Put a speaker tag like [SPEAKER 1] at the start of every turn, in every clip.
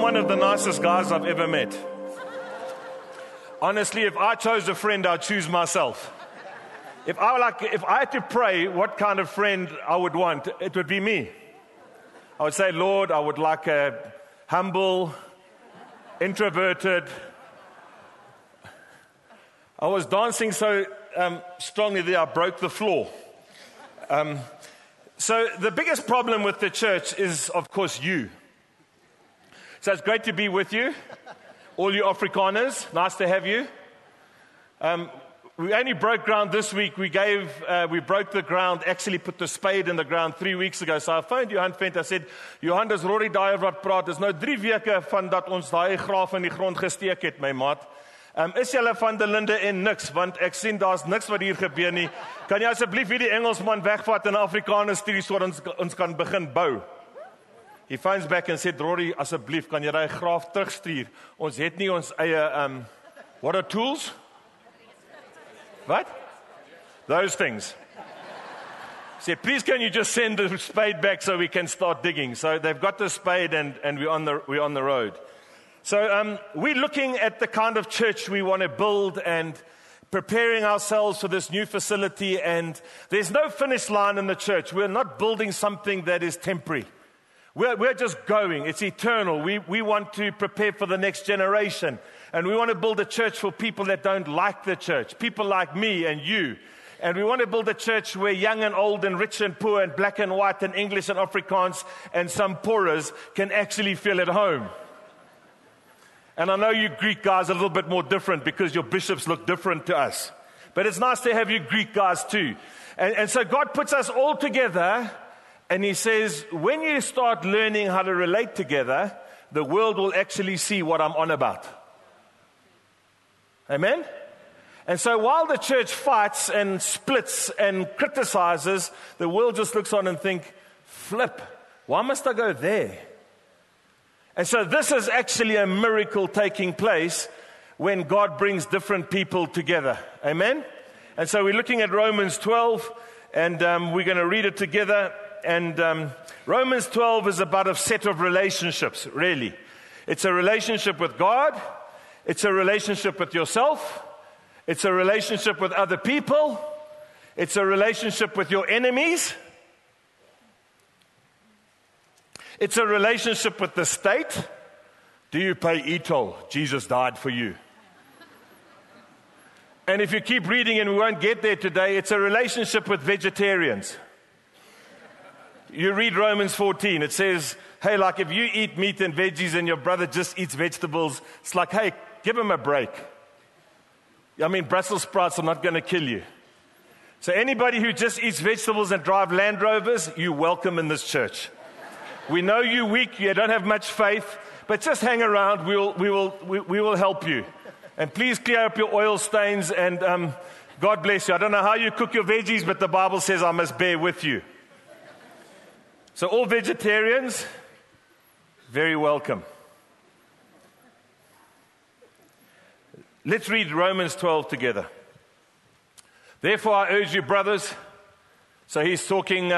[SPEAKER 1] one of the nicest guys I've ever met. Honestly, if I chose a friend, I'd choose myself. If I had to pray what kind of friend I would want, it would be me. I would say, Lord, I would like a humble, introverted. I was dancing so strongly that I broke the floor. So the biggest problem with the church is, of course, you. So it's great to be with you, all you Afrikaners. Nice to have you. We only broke ground this week. We broke the ground, actually put the spade in the ground 3 weeks ago. So I phoned Johan Vent. I said, Johan, dis Rory Dyer wat praat. Dis nou 3 weke van dat ons daai graaf in die grond gesteek het, my maat. Is julle van de Linde en niks, want ek sien daar's niks wat hier gebeur nie. Kan jy asseblief hierdie Engelsman wegvat en Afrikaners stuur sodat ons kan begin bou? He phones back and said, Rory, asseblief, kan jy daai graaf terugstuur? Ons het nie ons eie, what are tools? What? Those things. He said, please can you just send the spade back so we can start digging? So they've got the spade and we're on the road. So we're looking at the kind of church we want to build and preparing ourselves for this new facility. And there's no finish line in the church. We're not building something that is temporary. We're just going. It's eternal. We want to prepare for the next generation. And we want to build a church for people that don't like the church. People like me and you. And we want to build a church where young and old and rich and poor and black and white and English and Afrikaans and some Poras can actually feel at home. And I know you Greek guys are a little bit more different because your bishops look different to us. But it's nice to have you Greek guys too. And so God puts us all together and He says, when you start learning how to relate together, the world will actually see what I'm on about. Amen? And so while the church fights and splits and criticizes, the world just looks on and think, flip, why must I go there? And so this is actually a miracle taking place when God brings different people together. Amen? And so we're looking at Romans 12, and we're going to read it together. And Romans 12 is about a set of relationships, really. It's a relationship with God. It's a relationship with yourself. It's a relationship with other people. It's a relationship with your enemies. It's a relationship with the state. Do you pay e-toll? Jesus died for you. And if you keep reading, and we won't get there today, it's a relationship with vegetarians. You read Romans 14, it says, hey, like if you eat meat and veggies and your brother just eats vegetables, it's like, hey, give him a break. I mean, Brussels sprouts are not going to kill you. So anybody who just eats vegetables and drive Land Rovers, you're welcome in this church. We know you're weak, you don't have much faith, but just hang around, we will help you. And please clear up your oil stains, and God bless you. I don't know how you cook your veggies, but the Bible says I must bear with you. So all vegetarians, very welcome. Let's read Romans 12 together. Therefore I urge you, brothers, so he's talking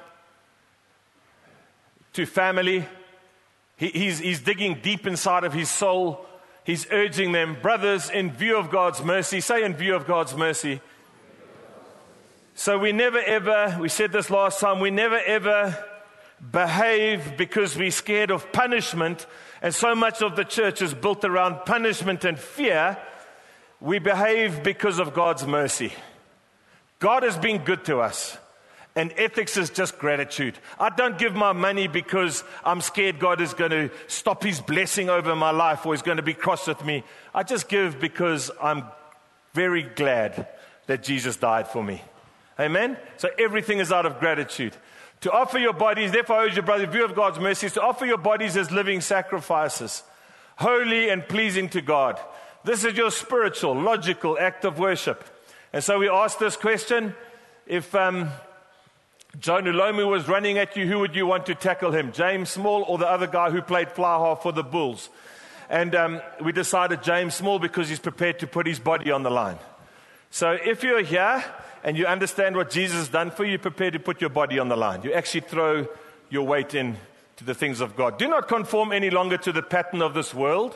[SPEAKER 1] to family. He's digging deep inside of his soul. He's urging them, brothers, in view of God's mercy. Say, in view of God's mercy. So we never ever, we said this last time, we never ever behave because we're scared of punishment. And so much of the church is built around punishment and fear. We behave because of God's mercy. God has been good to us. And ethics is just gratitude. I don't give my money because I'm scared God is going to stop His blessing over my life or He's going to be cross with me. I just give because I'm very glad that Jesus died for me. Amen? So everything is out of gratitude. To offer your bodies, therefore I urge you, brother, in view of God's mercy, is to offer your bodies as living sacrifices, holy and pleasing to God. This is your spiritual, logical act of worship. And so we ask this question, if Joe Nulomu was running at you, who would you want to tackle him? James Small or the other guy who played fly half for the Bulls? And we decided James Small because he's prepared to put his body on the line. So if you're here and you understand what Jesus has done for you, you're prepared to put your body on the line. You actually throw your weight in to the things of God. Do not conform any longer to the pattern of this world,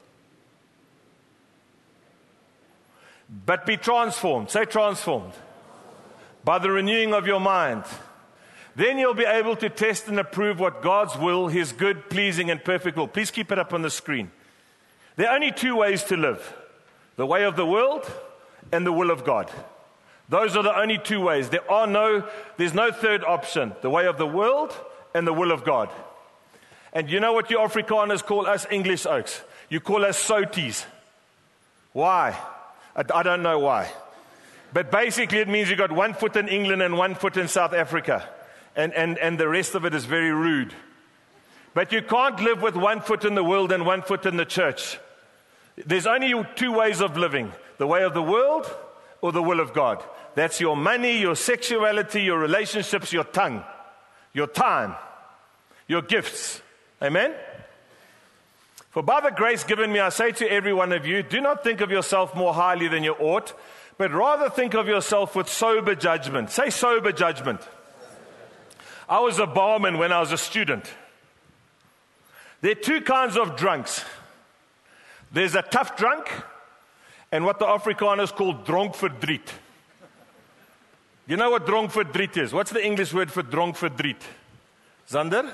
[SPEAKER 1] but be transformed. Say transformed. By the renewing of your mind. Then you'll be able to test and approve what God's will, His good, pleasing, and perfect will. Please keep it up on the screen. There are only two ways to live. The way of the world and the will of God. Those are the only two ways. There's no third option. The way of the world and the will of God. And you know what you Afrikaners call us English oaks? You call us soties. Why? I don't know why. But basically it means you've got 1 foot in England and 1 foot in South Africa. And the rest of it is very rude. But you can't live with 1 foot in the world and 1 foot in the church. There's only two ways of living. The way of the world or the will of God. That's your money, your sexuality, your relationships, your tongue, your time, your gifts. Amen? For by the grace given me, I say to every one of you, do not think of yourself more highly than you ought, but rather think of yourself with sober judgment. Say sober judgment. I was a barman when I was a student. There are two kinds of drunks. There's a tough drunk and what the Afrikaners call dronkverdriet. You know what dronkverdriet is? What's the English word for dronkverdriet? Zander?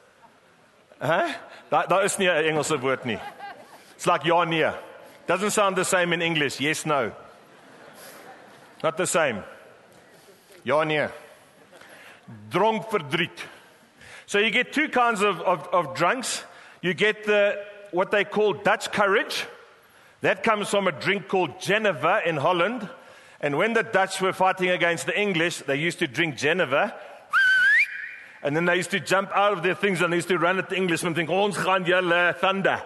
[SPEAKER 1] Daar is nie 'n Engelse woord nie. It's like ja, nee. Doesn't sound the same in English. Yes, no. Not the same. Ja, nee. Dronkverdriet. So you get two kinds of drunks. You get what they call Dutch courage. That comes from a drink called Geneva in Holland. And when the Dutch were fighting against the English, they used to drink Geneva. And then they used to jump out of their things and they used to run at the Englishmen and think, ons gaan julle thunder.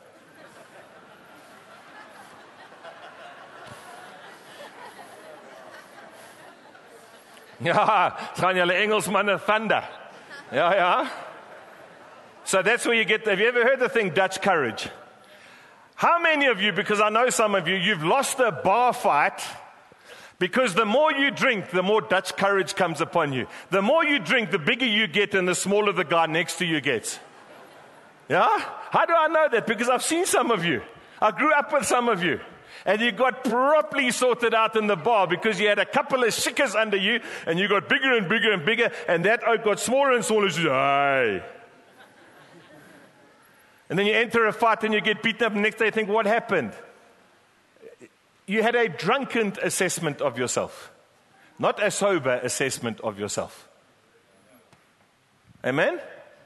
[SPEAKER 1] Ja, gaan julle Engelsmanne thunder. Ja. So that's where you get, have you ever heard the thing Dutch courage? How many of you, because I know some of you, you've lost a bar fight because the more you drink, the more Dutch courage comes upon you. The more you drink, the bigger you get and the smaller the guy next to you gets. Yeah? How do I know that? Because I've seen some of you. I grew up with some of you. And you got properly sorted out in the bar because you had a couple of shikkers under you and you got bigger and bigger and bigger and that oak got smaller and smaller. Hey. And then you enter a fight and you get beaten up and the next day you think, what happened? You had a drunken assessment of yourself, not a sober assessment of yourself. Amen?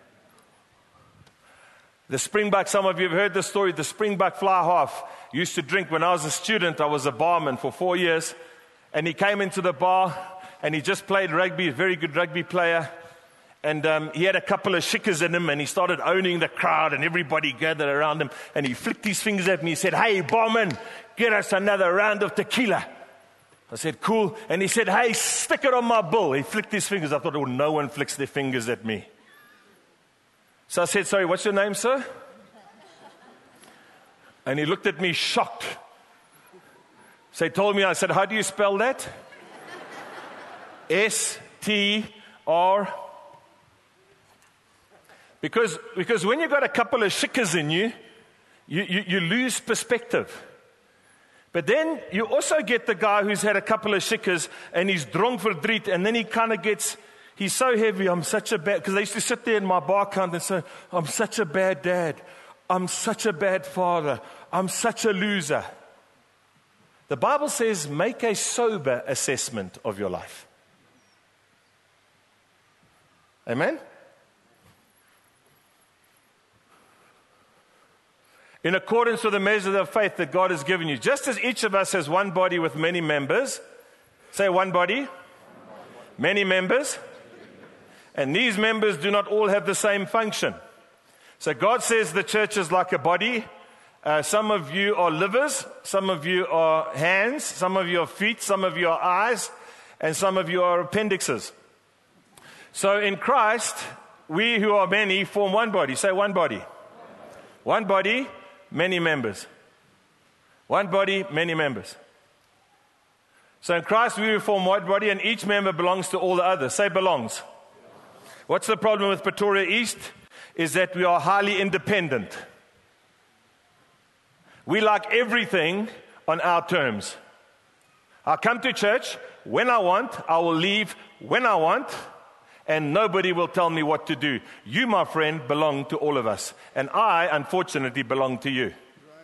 [SPEAKER 1] The springbuck, some of you have heard the story, the springbuck fly half used to drink when I was a student. I was a barman for 4 years. And he came into the bar and he just played rugby, a very good rugby player. And he had a couple of shikkers in him and he started owning the crowd and everybody gathered around him. And he flicked his fingers at me. He said, hey, barman, get us another round of tequila. I said, cool. And he said, hey, stick it on my bill. He flicked his fingers. I thought, oh, no one flicks their fingers at me. So I said, sorry, what's your name, sir? And he looked at me shocked. So he told me, I said, how do you spell that? S-T-R. Because when you've got a couple of shikkers in you, you lose perspective. But then you also get the guy who's had a couple of shikkers and he's dronkverdriet and then he kind of gets, he's so heavy, I'm such a bad, because they used to sit there in my bar counter and say, I'm such a bad dad. I'm such a bad father. I'm such a loser. The Bible says, make a sober assessment of your life. Amen? In accordance with the measure of faith that God has given you. Just as each of us has one body with many members. Say one body. Many members. And these members do not all have the same function. So God says the church is like a body. Some of you are livers. Some of you are hands. Some of you are feet. Some of you are eyes. And some of you are appendixes. So in Christ, we who are many form one body. Say one body. One body, many members. One body, many members. So in Christ, we form one body, and each member belongs to all the others. Say belongs. What's the problem with Pretoria East? is that we are highly independent. We like everything on our terms. I come to church when I want, I will leave when I want, and nobody will tell me what to do. You, my friend, belong to all of us, and I, unfortunately, belong to you.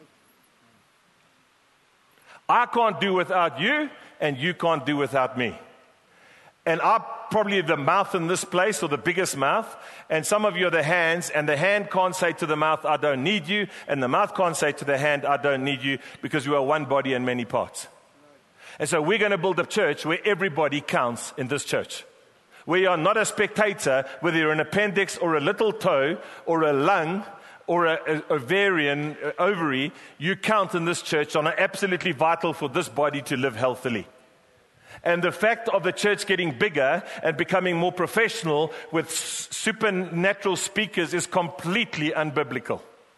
[SPEAKER 1] I can't do without you, and you can't do without me. And I'm probably the mouth in this place, or the biggest mouth, and some of you are the hands, and the hand can't say to the mouth, I don't need you, and the mouth can't say to the hand, I don't need you, because we are one body and many parts. And so we're going to build a church where everybody counts in this church. Where you are not a spectator, whether you're an appendix or a little toe or a lung or a ovarian ovary, you count in this church and are absolutely vital for this body to live healthily. And the fact of the church getting bigger and becoming more professional with supernatural speakers is completely unbiblical.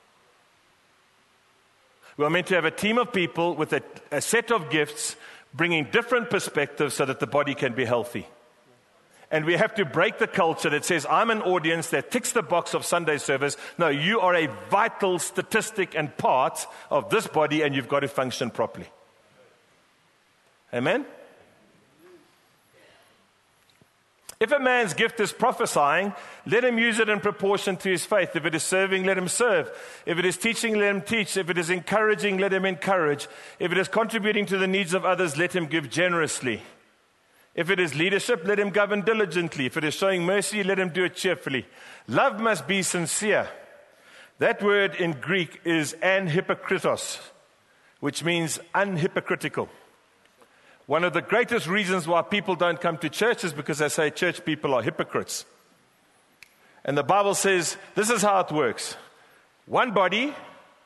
[SPEAKER 1] We are meant to have a team of people with a set of gifts bringing different perspectives so that the body can be healthy. And we have to break the culture that says, I'm an audience that ticks the box of Sunday service. No, you are a vital statistic and part of this body, and you've got to function properly. Amen? If a man's gift is prophesying, let him use it in proportion to his faith. If it is serving, let him serve. If it is teaching, let him teach. If it is encouraging, let him encourage. If it is contributing to the needs of others, let him give generously. If it is leadership, let him govern diligently. If it is showing mercy, let him do it cheerfully. Love must be sincere. That word in Greek is anhypokritos, which means unhypocritical. One of the greatest reasons why people don't come to church is because they say church people are hypocrites. And the Bible says this is how it works. One body,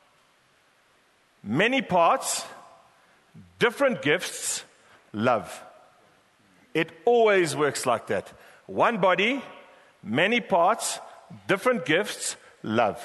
[SPEAKER 1] many parts, different gifts, love. It always works like that. One body, many parts, different gifts, love.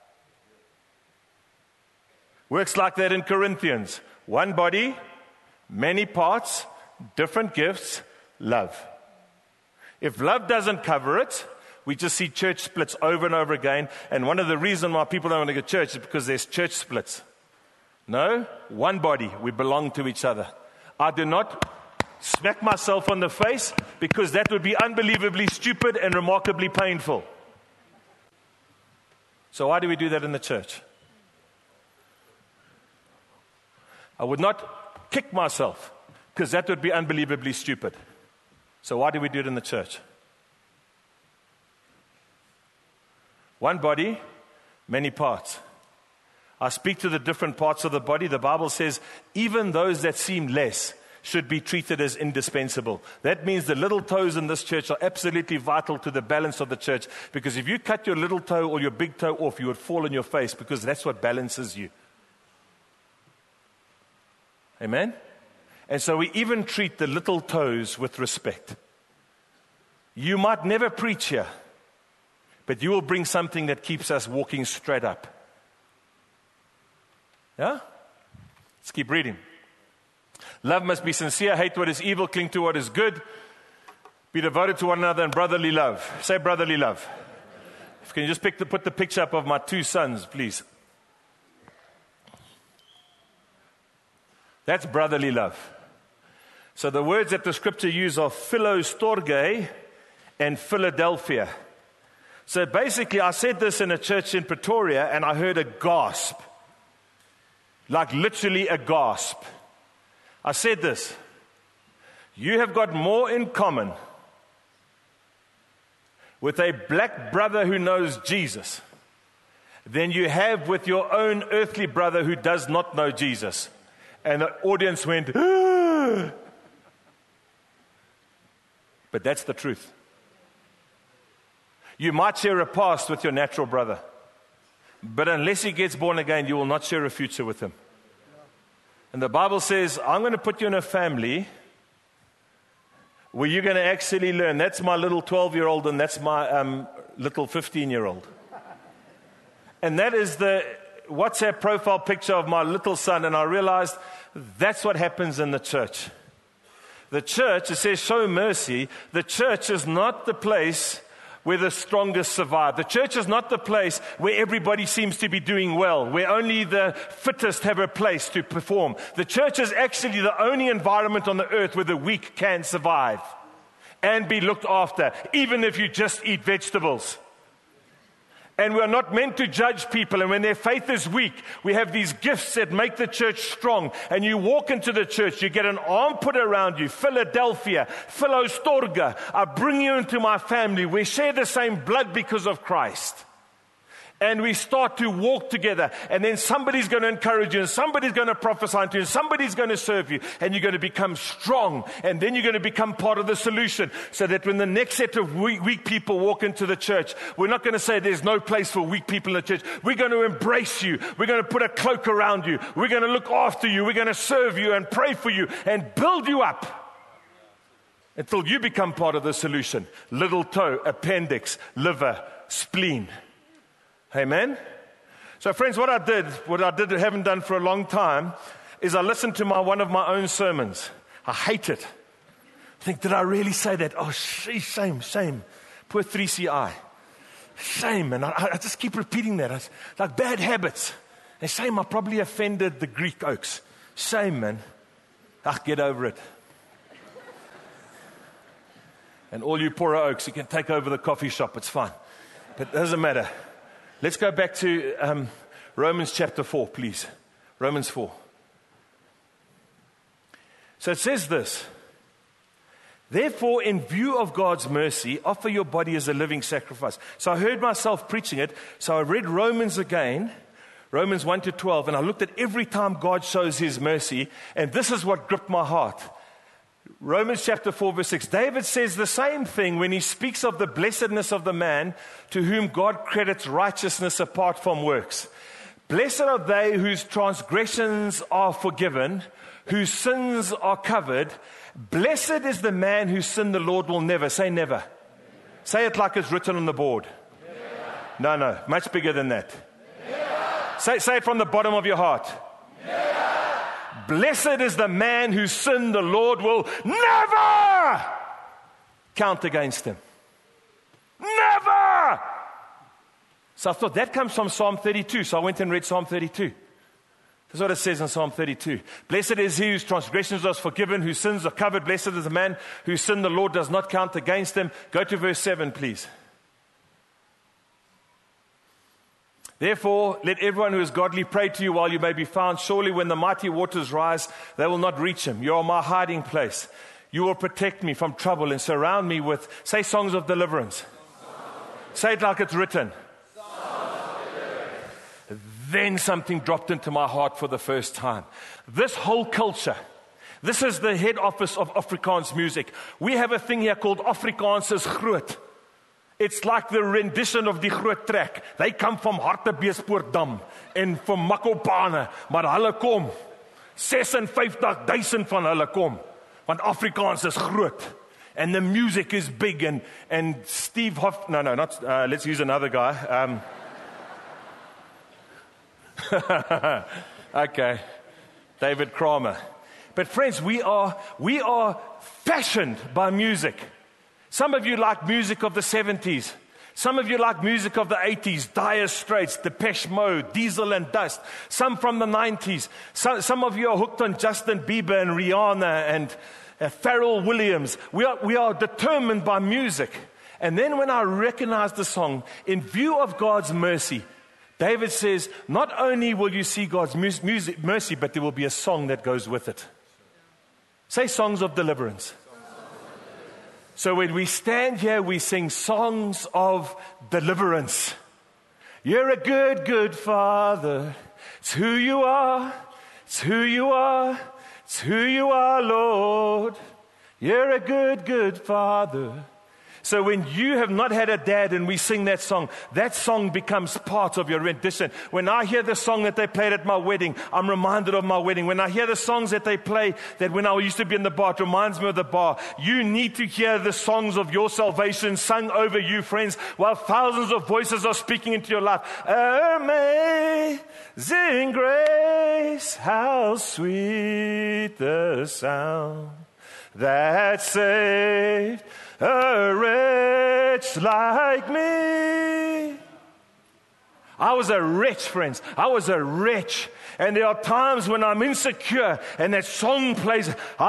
[SPEAKER 1] Works like that in Corinthians. One body, many parts, different gifts, love. If love doesn't cover it, we just see church splits over and over again. And one of the reasons why people don't want to go to church is because there's church splits. No, one body, we belong to each other. I do not smack myself on the face because that would be unbelievably stupid and remarkably painful. So why do we do that in the church? I would not kick myself because that would be unbelievably stupid. So why do we do it in the church? One body, many parts. I speak to the different parts of the body. The Bible says even those that seem less should be treated as indispensable. That means the little toes in this church are absolutely vital to the balance of the church, because if you cut your little toe or your big toe off, you would fall on your face, because that's what balances you. Amen? And so we even treat the little toes with respect. You might never preach here, but you will bring something that keeps us walking straight up. Yeah? Let's keep reading. Love must be sincere, hate what is evil, cling to what is good, be devoted to one another in brotherly love. Say brotherly love. Can you just put the picture up of my two sons, please? That's brotherly love. So the words that the scripture use are philostorge and Philadelphia. So basically, I said this in a church in Pretoria, and I heard a gasp. Like literally a gasp. I said this: you have got more in common with a black brother who knows Jesus than you have with your own earthly brother who does not know Jesus. And the audience went, ah! But that's the truth. You might share a past with your natural brother, but unless he gets born again, you will not share a future with him. And the Bible says, I'm going to put you in a family where you're going to actually learn. That's my little 12-year-old and that's my little 15-year-old. And that is the WhatsApp profile picture of my little son. And I realized that's what happens in the church. The church, it says show mercy. The church is not the place where the strongest survive. The church is not the place where everybody seems to be doing well, where only the fittest have a place to perform. The church is actually the only environment on the earth where the weak can survive and be looked after, even if you just eat vegetables. And we're not meant to judge people. And when their faith is weak, we have these gifts that make the church strong. And you walk into the church, you get an arm put around you. Philadelphia, Philostorga, I bring you into my family. We share the same blood because of Christ. And we start to walk together. And then somebody's going to encourage you. And somebody's going to prophesy to you. And somebody's going to serve you. And you're going to become strong. And then you're going to become part of the solution. So that when the next set of weak people walk into the church, we're not going to say there's no place for weak people in the church. We're going to embrace you. We're going to put a cloak around you. We're going to look after you. We're going to serve you and pray for you and build you up until you become part of the solution. Little toe, appendix, liver, spleen. Amen? So friends, what I haven't done for a long time, is I listened to one of my own sermons. I hate it. I think, did I really say that? Oh, shame. Poor 3CI. Shame. And I just keep repeating that. It's like bad habits. And shame, I probably offended the Greek oaks. Shame, man. Get over it. And all you poorer oaks, you can take over the coffee shop. It's fine. But it doesn't matter. Let's go back to Romans chapter 4, please. Romans 4. So it says this. Therefore, in view of God's mercy, offer your body as a living sacrifice. So I heard myself preaching it. So I read Romans again, Romans 1 to 12, and I looked at every time God shows his mercy, and this is what gripped my heart. Romans chapter 4 verse 6. David says the same thing when he speaks of the blessedness of the man to whom God credits righteousness apart from works. Blessed are they whose transgressions are forgiven, whose sins are covered. Blessed is the man whose sin the Lord will never. Say never. Say it like it's written on the board. Never. No, much bigger than that. Say it from the bottom of your heart. Never. Blessed is the man whose sin the Lord will never count against him. Never! So I thought that comes from Psalm 32. So I went and read Psalm 32. That's what it says in Psalm 32. Blessed is he whose transgressions are forgiven, whose sins are covered. Blessed is the man whose sin the Lord does not count against him. Go to verse 7, please. Therefore, let everyone who is godly pray to you while you may be found. Surely when the mighty waters rise, they will not reach him. You are my hiding place. You will protect me from trouble and surround me with, say, songs of deliverance. Say it like it's written. Then something dropped into my heart for the first time. This whole culture, this is the head office of Afrikaans music. We have a thing here called Afrikaans is groot. It's like the rendition of die Groot Trek. They come from Hartbeespoortdam en from Mokopane, maar hulle kom. 56,000 van hulle kom. Want Afrikaans is groot. And the music is big. And Steve Hoff... No, not... let's use another guy. Okay. David Kramer. But friends, we are fashioned by music. Some of you like music of the 70s. Some of you like music of the 80s. Dire Straits, Depeche Mode, Diesel and Dust. Some from the 90s. Some of you are hooked on Justin Bieber and Rihanna and Pharrell Williams. We are determined by music. And then when I recognize the song, in view of God's mercy, David says, not only will you see God's mercy, but there will be a song that goes with it. Say songs of deliverance. So when we stand here, we sing songs of deliverance. You're a good, good Father. It's who you are. It's who you are. It's who you are, Lord. You're a good, good Father. So when you have not had a dad and we sing that song becomes part of your rendition. When I hear the song that they played at my wedding, I'm reminded of my wedding. When I hear the songs that they play, that when I used to be in the bar, it reminds me of the bar. You need to hear the songs of your salvation sung over you, friends, while thousands of voices are speaking into your life. Amazing grace, how sweet the sound that saved a wretch like me. I was a wretch, friends. I was a wretch. And there are times when I'm insecure and that song plays,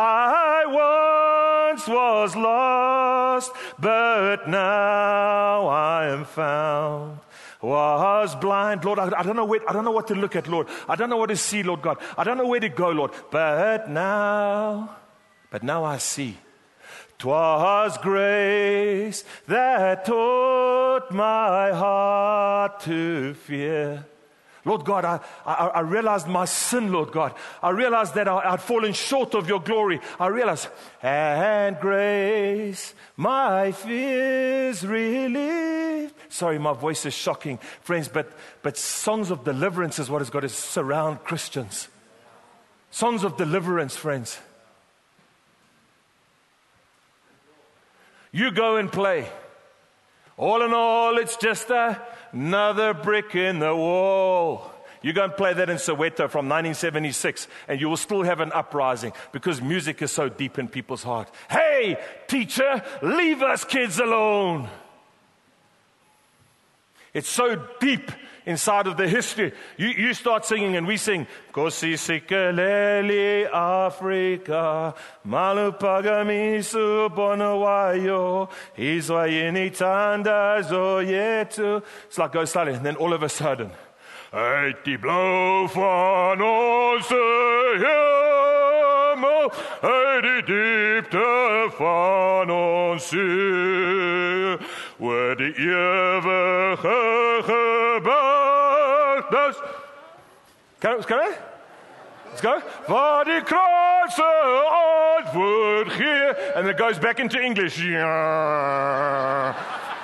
[SPEAKER 1] I once was lost, but now I am found. Was blind, Lord, I don't know what to look at, Lord. I don't know what to see, Lord God. I don't know where to go, Lord. But now I see. 'Twas grace that taught my heart to fear. Lord God, I realized my sin, Lord God. I realized that I'd fallen short of your glory. I realized, and grace, my fears relieved. Sorry, my voice is shocking, friends, but songs of deliverance is what has got to surround Christians. Songs of deliverance, friends. You go and play. All in all, it's just another brick in the wall. You go and play that in Soweto from 1976, and you will still have an uprising because music is so deep in people's heart. Hey, teacher, leave us kids alone. It's so deep inside of the history. You start singing and we sing, Kosi sikeleli Afrika, malupagamisu bonawayo, izwayini tanda zoyetu. It's like go slowly, and then all of a sudden, uit die blauw van onze hemel, uit die diepte van ons ziel, waar die eeuwige gebergtes. Let's go. Waar die kruise antwoord gee. And it goes back into English. Yeah.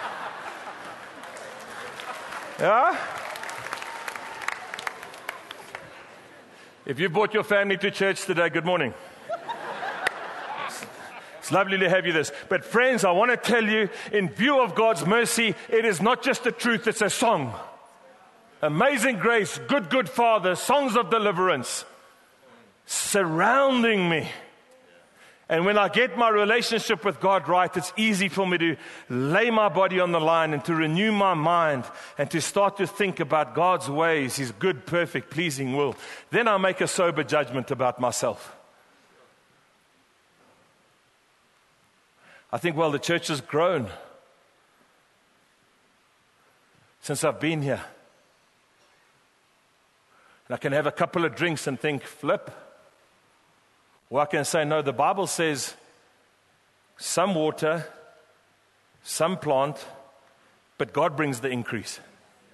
[SPEAKER 1] If you brought your family to church today, good morning. It's lovely to have you this. But friends, I want to tell you, in view of God's mercy, it is not just a truth, it's a song. Amazing grace, good Father, songs of deliverance surrounding me. And when I get my relationship with God right, it's easy for me to lay my body on the line and to renew my mind and to start to think about God's ways, His good, perfect, pleasing will. Then I make a sober judgment about myself. I think, well, the church has grown since I've been here. And I can have a couple of drinks and think, flip. Or I can say, no, the Bible says some water, some plant, but God brings the increase.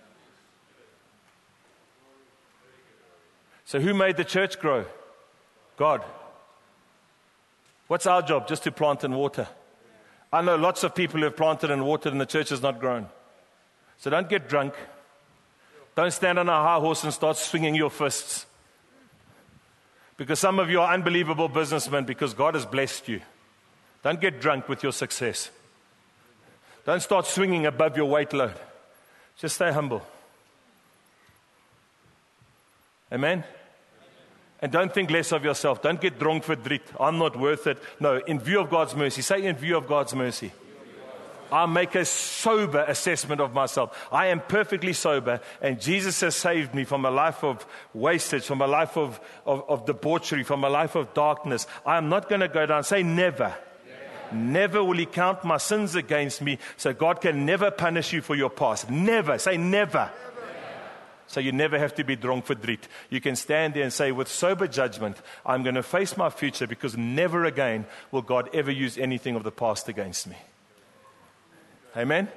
[SPEAKER 1] So who made the church grow? God. What's our job? Just to plant and water. I know lots of people who have planted and watered and the church has not grown. So don't get drunk. Don't stand on a high horse and start swinging your fists. Because some of you are unbelievable businessmen because God has blessed you. Don't get drunk with your success. Don't start swinging above your weight load. Just stay humble. Amen? And don't think less of yourself. Don't get drunk for verdriet. I'm not worth it. No, in view of God's mercy. Say in view of God's mercy. I make a sober assessment of myself. I am perfectly sober, and Jesus has saved me from a life of wastage, from a life of debauchery, from a life of darkness. I am not going to go down. Say never. Never will He count my sins against me, so God can never punish you for your past. Never. Say never. So you never have to be drunk for verdriet. You can stand there and say, with sober judgment, I'm going to face my future because never again will God ever use anything of the past against me. Amen?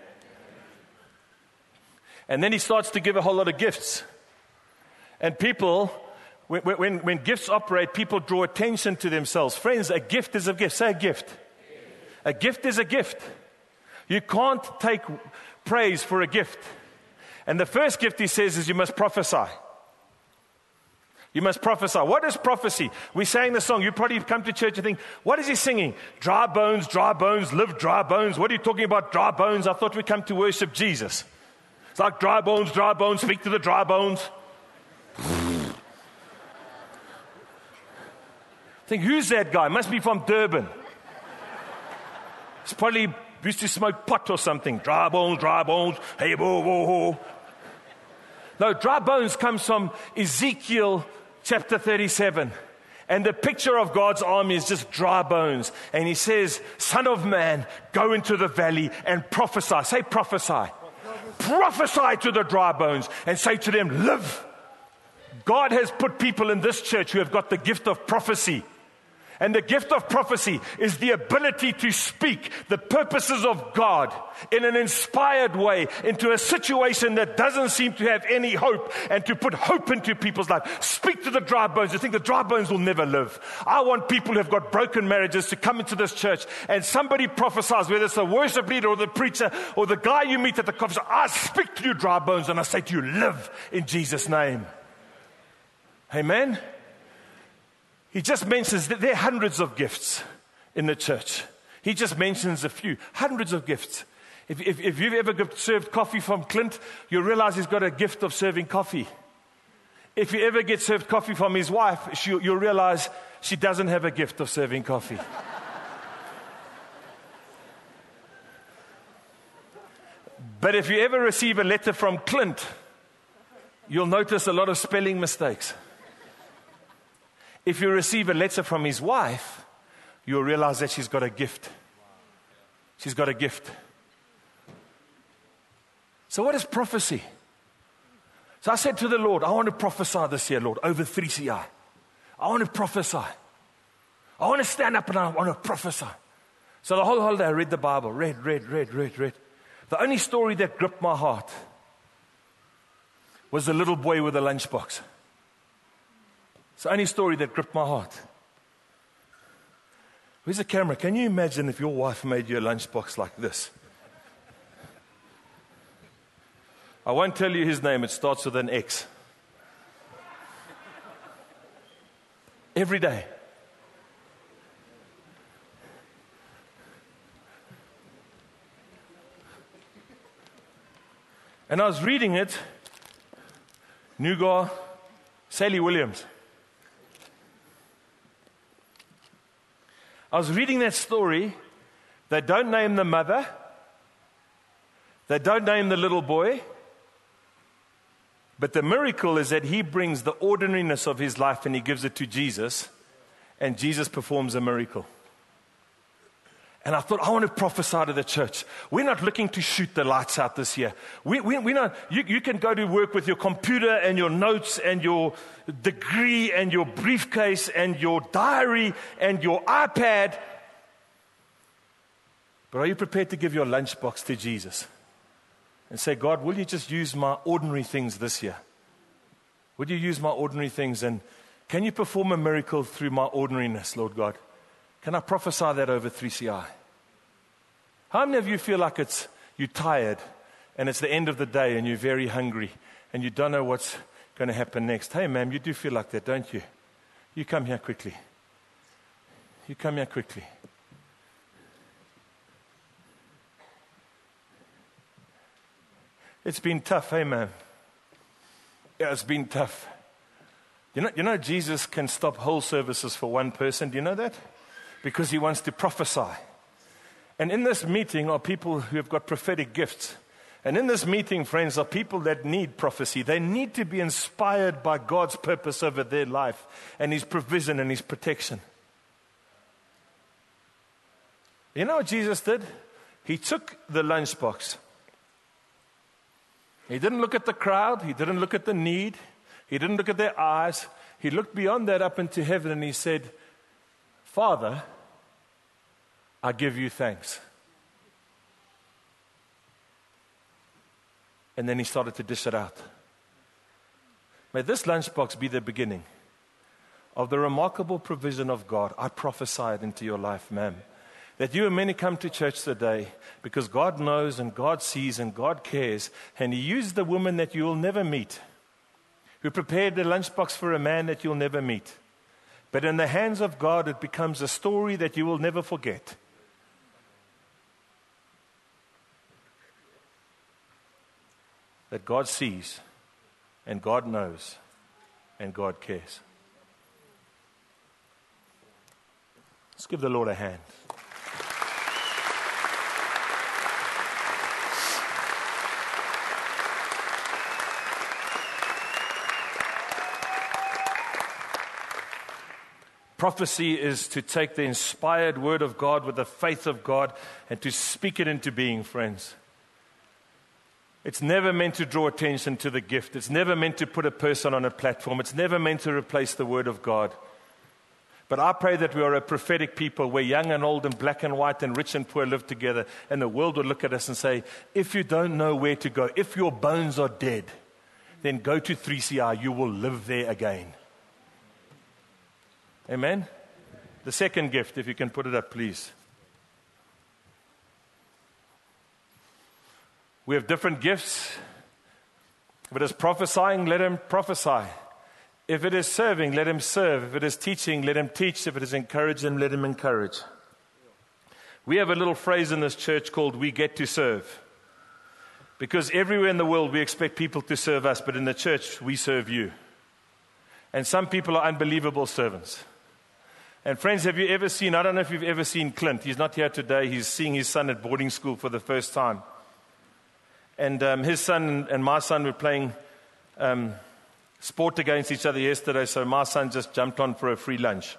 [SPEAKER 1] And then He starts to give a whole lot of gifts. And people, when gifts operate, people draw attention to themselves. Friends, a gift is a gift. Say a gift. A gift is a gift. You can't take praise for a gift. And the first gift He says is you must prophesy. You must prophesy. What is prophecy? We sang the song. You probably come to church and think, what is he singing? Dry bones, live dry bones. What are you talking about, dry bones? I thought we come to worship Jesus. It's like dry bones, speak to the dry bones. Think, who's that guy? Must be from Durban. It's probably used to smoke pot or something. Dry bones, hey, whoa, whoa, whoa. No, dry bones comes from Ezekiel chapter 37. And the picture of God's army is just dry bones. And he says, Son of man, go into the valley and prophesy. Say prophesy. Prophesy to the dry bones and say to them, live. God has put people in this church who have got the gift of prophecy. And the gift of prophecy is the ability to speak the purposes of God in an inspired way into a situation that doesn't seem to have any hope, and to put hope into people's lives. Speak to the dry bones. You think the dry bones will never live. I want people who have got broken marriages to come into this church, and somebody prophesies, whether it's the worship leader or the preacher or the guy you meet at the conference. I speak to you, dry bones, and I say to you, live in Jesus' name. Amen. He just mentions that there are hundreds of gifts in the church. He just mentions a few. Hundreds of gifts. If you've ever served coffee from Clint, you'll realize he's got a gift of serving coffee. If you ever get served coffee from his wife, you'll realize she doesn't have a gift of serving coffee. But if you ever receive a letter from Clint, you'll notice a lot of spelling mistakes. If you receive a letter from his wife, you'll realize that she's got a gift. She's got a gift. So what is prophecy? So I said to the Lord, I want to prophesy this year, Lord, over 3CI. I want to prophesy. I want to stand up and I want to prophesy. So the whole holiday I read the Bible, read. The only story that gripped my heart was the little boy with the lunchbox. It's the only story that gripped my heart. Where's the camera? Can you imagine if your wife made you a lunchbox like this? I won't tell you his name. It starts with an X. Every day. And I was reading it. Nugar, Sally Williams. I was reading that story. They don't name the mother. They don't name the little boy. But the miracle is that he brings the ordinariness of his life and he gives it to Jesus. And Jesus performs a miracle. And I thought, I want to prophesy to the church. We're not looking to shoot the lights out this year. We're not, you can go to work with your computer and your notes and your degree and your briefcase and your diary and your iPad. But are you prepared to give your lunchbox to Jesus? And say, God, will you just use my ordinary things this year? Will you use my ordinary things? And can you perform a miracle through my ordinariness, Lord God? Can I prophesy that over 3CI? How many of you feel like you're tired and it's the end of the day and you're very hungry and you don't know what's going to happen next? Hey, ma'am, you do feel like that, don't you? You come here quickly. You come here quickly. It's been tough, hey, ma'am. Yeah, it's been tough. You know Jesus can stop whole services for one person. Do you know that? Because he wants to prophesy. And in this meeting are people who have got prophetic gifts. And in this meeting, friends, are people that need prophecy. They need to be inspired by God's purpose over their life and his provision and his protection. You know what Jesus did? He took the lunchbox. He didn't look at the crowd. He didn't look at the need. He didn't look at their eyes. He looked beyond that up into heaven and he said, Father, I give you thanks. And then he started to dish it out. May this lunchbox be the beginning of the remarkable provision of God. I prophesied into your life, ma'am, that you and many come to church today because God knows and God sees and God cares. And he used the woman that you will never meet, who prepared the lunchbox for a man that you'll never meet. But in the hands of God, it becomes a story that you will never forget. That God sees, and God knows, and God cares. Let's give the Lord a hand. Prophecy is to take the inspired word of God with the faith of God and to speak it into being, friends. It's never meant to draw attention to the gift. It's never meant to put a person on a platform. It's never meant to replace the word of God. But I pray that we are a prophetic people where young and old and black and white and rich and poor live together, and the world will look at us and say, if you don't know where to go, if your bones are dead, then go to 3CR. You will live there again. Amen? The second gift, if you can put it up, please. We have different gifts. If it is prophesying, let him prophesy. If it is serving, let him serve. If it is teaching, let him teach. If it is encouraging, let him encourage. We have a little phrase in this church called "we get to serve." Because everywhere in the world we expect people to serve us, but in the church we serve you. And some people are unbelievable servants. And friends, have you ever seen, I don't know if you've ever seen Clint. He's not here today. He's seeing his son at boarding school for the first time. And his son and my son were playing sport against each other yesterday, so my son just jumped on for a free lunch.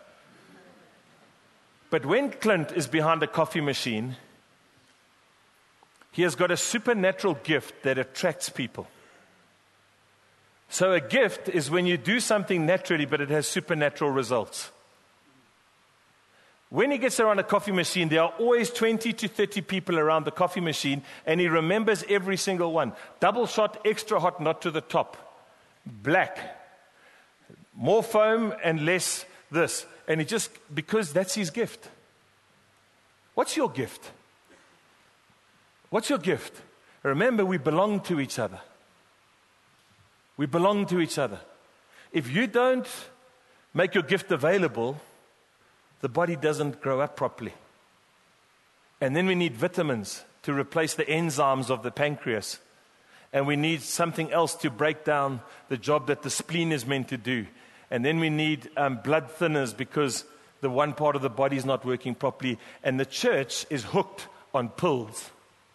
[SPEAKER 1] But when Clint is behind a coffee machine, he has got a supernatural gift that attracts people. So a gift is when you do something naturally, but it has supernatural results. When he gets around a coffee machine, there are always 20 to 30 people around the coffee machine, and he remembers every single one. Double shot, extra hot, not to the top. Black. More foam and less this. And he just, because that's his gift. What's your gift? What's your gift? Remember, we belong to each other. We belong to each other. If you don't make your gift available, the body doesn't grow up properly. And then we need vitamins to replace the enzymes of the pancreas. And we need something else to break down the job that the spleen is meant to do. And then we need blood thinners because the one part of the body is not working properly. And the church is hooked on pills.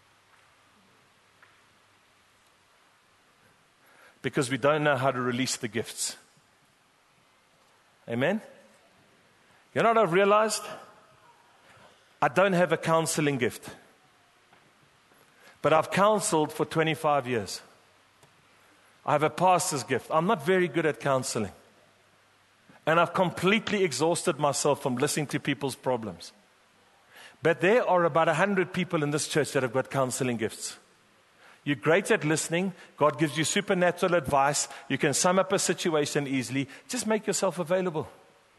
[SPEAKER 1] Because we don't know how to release the gifts. Amen? You know what I've realized? I don't have a counseling gift. But I've counseled for 25 years. I have a pastor's gift. I'm not very good at counseling. And I've completely exhausted myself from listening to people's problems. But there are about 100 people in this church that have got counseling gifts. You're great at listening. God gives you supernatural advice. You can sum up a situation easily. Just make yourself available.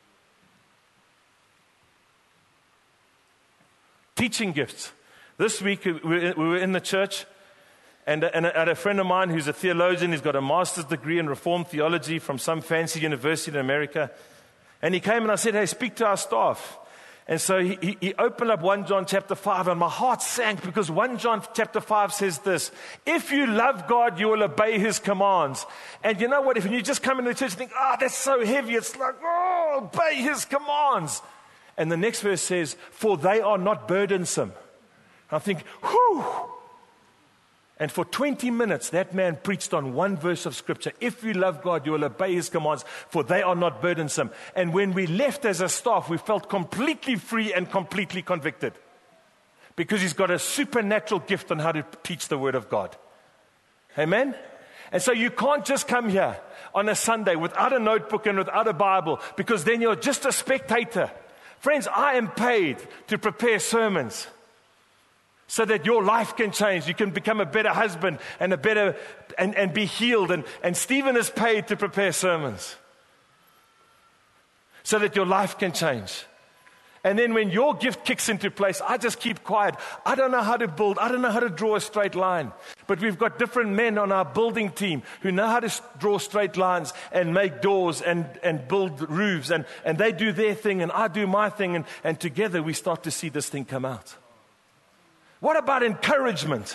[SPEAKER 1] Teaching gifts. This week we were in the church, and a friend of mine who's a theologian, he's got a master's degree in Reformed theology from some fancy university in America. And he came and I said, hey, speak to our staff. And so he opened up 1 John chapter 5, and my heart sank because 1 John chapter 5 says this: if you love God, you will obey his commands. And you know what? If you just come into the church and think, that's so heavy, it's like, obey his commands. And the next verse says, for they are not burdensome. I think, whew. And for 20 minutes, that man preached on one verse of Scripture. If you love God, you will obey his commands, for they are not burdensome. And when we left as a staff, we felt completely free and completely convicted. Because he's got a supernatural gift on how to teach the Word of God. Amen? And so you can't just come here on a Sunday without a notebook and without a Bible, because then you're just a spectator. Friends, I am paid to prepare sermons so that your life can change. You can become a better husband and and be healed. And Stephen is paid to prepare sermons so that your life can change. And then when your gift kicks into place, I just keep quiet. I don't know how to build. I don't know how to draw a straight line. But we've got different men on our building team who know how to draw straight lines and make doors and build roofs. And they do their thing and I do my thing. And together we start to see this thing come out. What about encouragement?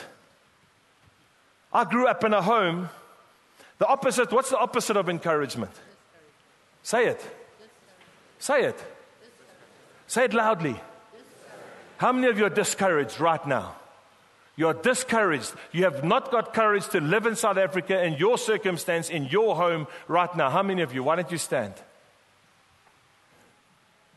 [SPEAKER 1] I grew up in a home. What's the opposite of encouragement? Say it. Say it. Say it loudly. How many of you are discouraged right now? You're discouraged. You have not got courage to live in South Africa in your circumstance, in your home right now. How many of you? Why don't you stand?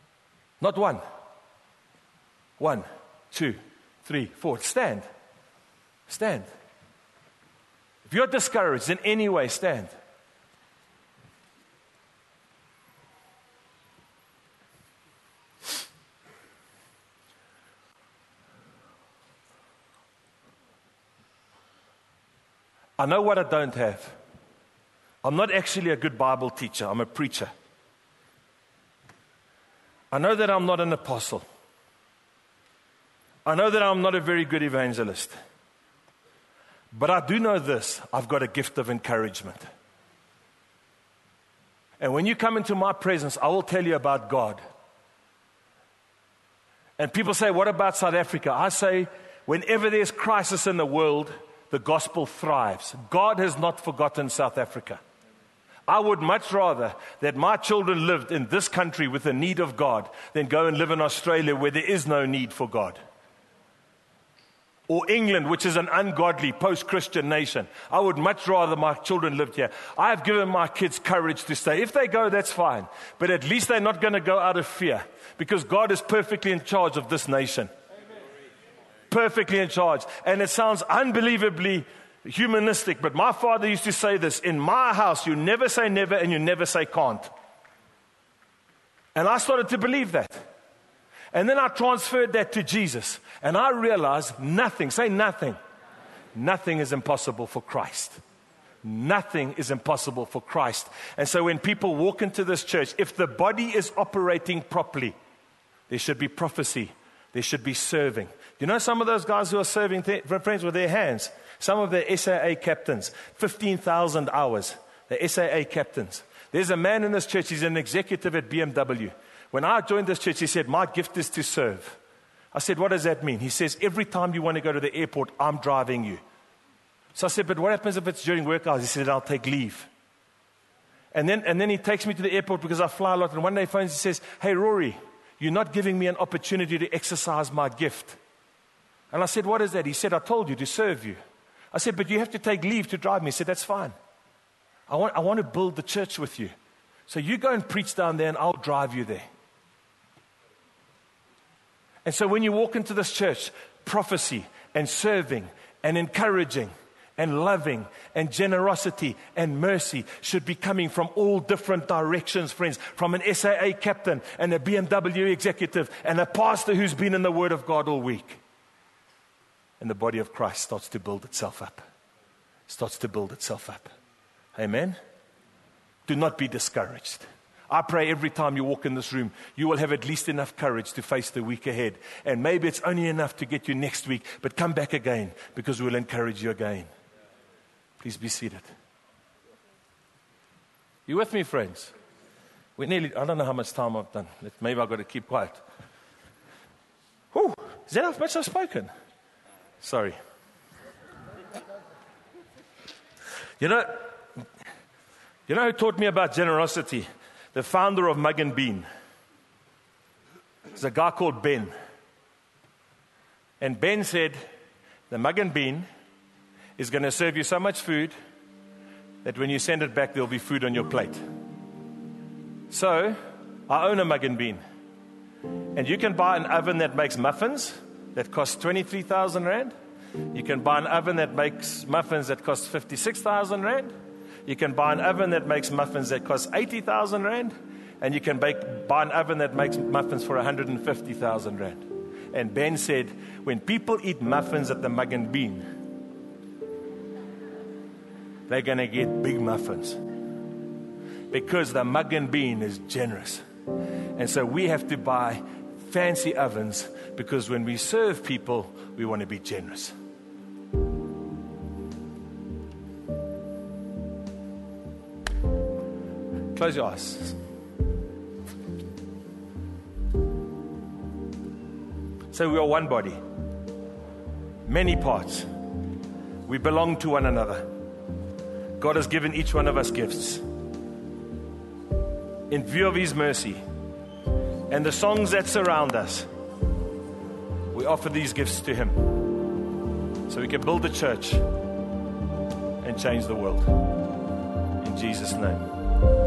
[SPEAKER 1] Not one. 1, 2, 3, 4. Stand. Stand. If you're discouraged in any way, stand. I know what I don't have. I'm not actually a good Bible teacher. I'm a preacher. I know that I'm not an apostle. I know that I'm not a very good evangelist. But I do know this. I've got a gift of encouragement. And when you come into my presence, I will tell you about God. And people say, what about South Africa? I say, whenever there's crisis in the world, the gospel thrives. God has not forgotten South Africa. I would much rather that my children lived in this country with the need of God than go and live in Australia where there is no need for God. Or England, which is an ungodly post-Christian nation. I would much rather my children lived here. I have given my kids courage to stay. If they go, that's fine. But at least they're not going to go out of fear, because God is perfectly in charge of this nation. Perfectly in charge. And it sounds unbelievably humanistic, but my father used to say this: in my house, you never say never and you never say can't. And I started to believe that. And then I transferred that to Jesus. And I realized nothing, say nothing. Nothing is impossible for Christ. Nothing is impossible for Christ. And so when people walk into this church, if the body is operating properly, there should be prophecy. There should be serving. You know some of those guys who are serving friends with their hands? Some of the SAA captains, 15,000 hours, the SAA captains. There's a man in this church, he's an executive at BMW. When I joined this church, he said, my gift is to serve. I said, what does that mean? He says, every time you want to go to the airport, I'm driving you. So I said, but what happens if it's during work hours? He said, I'll take leave. And then he takes me to the airport because I fly a lot. And one day he phones, he says, hey, Rory, you're not giving me an opportunity to exercise my gift. And I said, what is that? He said, I told you to serve you. I said, but you have to take leave to drive me. He said, that's fine. I want to build the church with you. So you go and preach down there and I'll drive you there. And so when you walk into this church, prophecy and serving and encouraging and loving and generosity and mercy should be coming from all different directions, friends. From an SAA captain and a BMW executive and a pastor who's been in the Word of God all week. And the body of Christ starts to build itself up. Starts to build itself up. Amen? Do not be discouraged. I pray every time you walk in this room, you will have at least enough courage to face the week ahead. And maybe it's only enough to get you next week, but come back again because we'll encourage you again. Please be seated. You with me, friends? I don't know how much time I've done. Maybe I've got to keep quiet. Whew, is that how much I've spoken? Sorry. You know who taught me about generosity? The founder of Mug and Bean. There's a guy called Ben. And Ben said, the Mug and Bean is going to serve you so much food that when you send it back, there'll be food on your plate. So, I own a Mug and Bean. And you can buy an oven that makes muffins that costs 23,000 Rand. You can buy an oven that makes muffins that costs 56,000 Rand. You can buy an oven that makes muffins that costs 80,000 Rand. And you can buy an oven that makes muffins for 150,000 Rand. And Ben said, when people eat muffins at the Mug and Bean, they're going to get big muffins. Because the Mug and Bean is generous. And so we have to buy fancy ovens because when we serve people, we want to be generous. Close your eyes. So we are one body, many parts. We belong to one another. God has given each one of us gifts. In view of His mercy and the songs that surround us, we offer these gifts to Him so we can build a church and change the world. In Jesus' name.